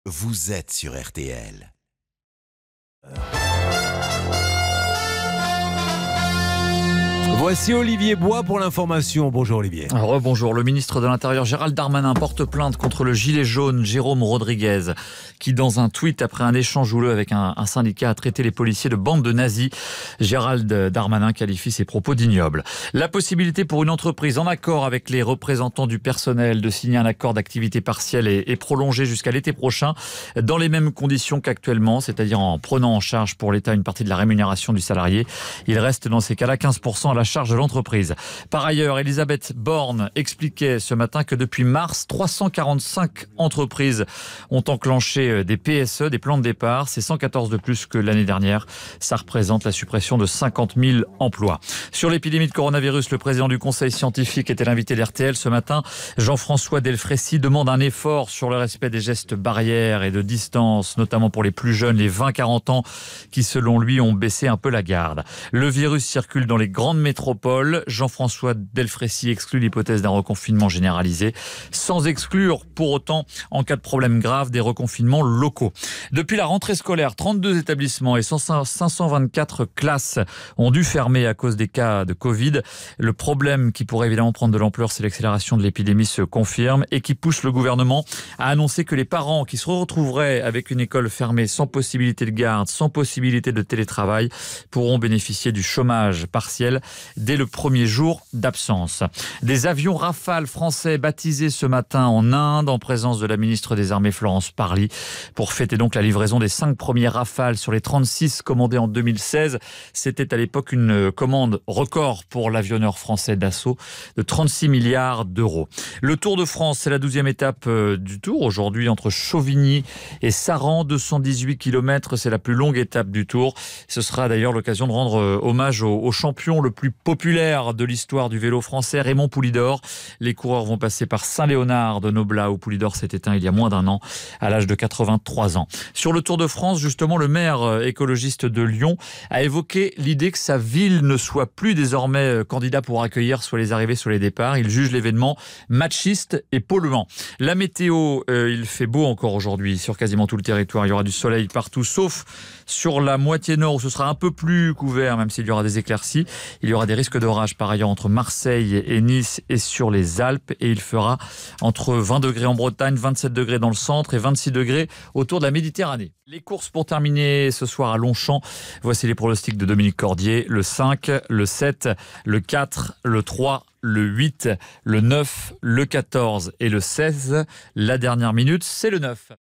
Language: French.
vous êtes sur RTL. Voici Olivier Bois pour l'information. Bonjour Olivier. Rebonjour. Le ministre de l'Intérieur Gérald Darmanin porte plainte contre le gilet jaune Jérôme Rodriguez qui, dans un tweet après un échange houleux avec un syndicat, a traité les policiers de bande de nazis. Gérald Darmanin qualifie ses propos d'ignobles. La possibilité pour une entreprise en accord avec les représentants du personnel de signer un accord d'activité partielle est prolongée jusqu'à l'été prochain dans les mêmes conditions qu'actuellement, c'est-à-dire en prenant en charge pour l'État une partie de la rémunération du salarié. Il reste dans ces cas-là 15% à la charge de l'entreprise. Par ailleurs, Elisabeth Borne expliquait ce matin que depuis mars, 345 entreprises ont enclenché des PSE, des plans de départ. C'est 114 de plus que l'année dernière. Ça représente la suppression de 50 000 emplois. Sur l'épidémie de coronavirus, le président du Conseil scientifique était l'invité d'RTL ce matin. Jean-François Delfraissy demande un effort sur le respect des gestes barrières et de distance, notamment pour les plus jeunes, les 20-40 ans, qui selon lui ont baissé un peu la garde. Le virus circule dans les grandes métropoles. Jean-François Delfraissy exclut l'hypothèse d'un reconfinement généralisé, sans exclure pour autant, en cas de problème grave, des reconfinements locaux. Depuis la rentrée scolaire, 32 établissements et 524 classes ont dû fermer à cause des cas de Covid. Le problème qui pourrait évidemment prendre de l'ampleur, c'est l'accélération de l'épidémie se confirme et qui pousse le gouvernement à annoncer que les parents qui se retrouveraient avec une école fermée sans possibilité de garde, sans possibilité de télétravail, pourront bénéficier du chômage partiel dès le premier jour d'absence. Des avions Rafale français baptisés ce matin en Inde en présence de la ministre des Armées Florence Parly pour fêter donc la livraison des 5 premiers Rafales sur les 36 commandés en 2016. C'était à l'époque une commande record pour l'avionneur français Dassault de 36 milliards d'euros. Le Tour de France, c'est la 12e étape du Tour. Aujourd'hui, entre Chauvigny et Saran, 218 km, c'est la plus longue étape du Tour. Ce sera d'ailleurs l'occasion de rendre hommage au champion le plus populaire de l'histoire du vélo français, Raymond Poulidor. Les coureurs vont passer par Saint-Léonard de Noblat, où Poulidor s'est éteint il y a moins d'un an, à l'âge de 83 ans. Sur le Tour de France, justement, le maire écologiste de Lyon a évoqué l'idée que sa ville ne soit plus désormais candidat pour accueillir soit les arrivées, soit les départs. Il juge l'événement machiste et polluant. La météo, il fait beau encore aujourd'hui sur quasiment tout le territoire. Il y aura du soleil partout, sauf sur la moitié nord où ce sera un peu plus couvert, même s'il y aura des éclaircies. Il y aura des risques d'orage par ailleurs entre Marseille et Nice et sur les Alpes. Et il fera entre 20 degrés en Bretagne, 27 degrés dans le centre et 26 degrés autour de la Méditerranée. Les courses pour terminer ce soir à Longchamp. Voici les pronostics de Dominique Cordier. Le 5, le 7, le 4, le 3, le 8, le 9, le 14 et le 16. La dernière minute, c'est le 9.